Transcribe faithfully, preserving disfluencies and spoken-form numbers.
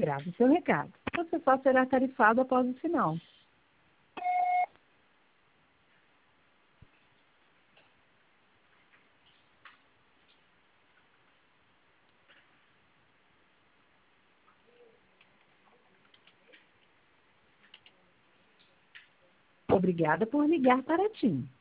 grave seu recado. Você só será tarifado após o sinal. Obrigada por ligar para a TIM.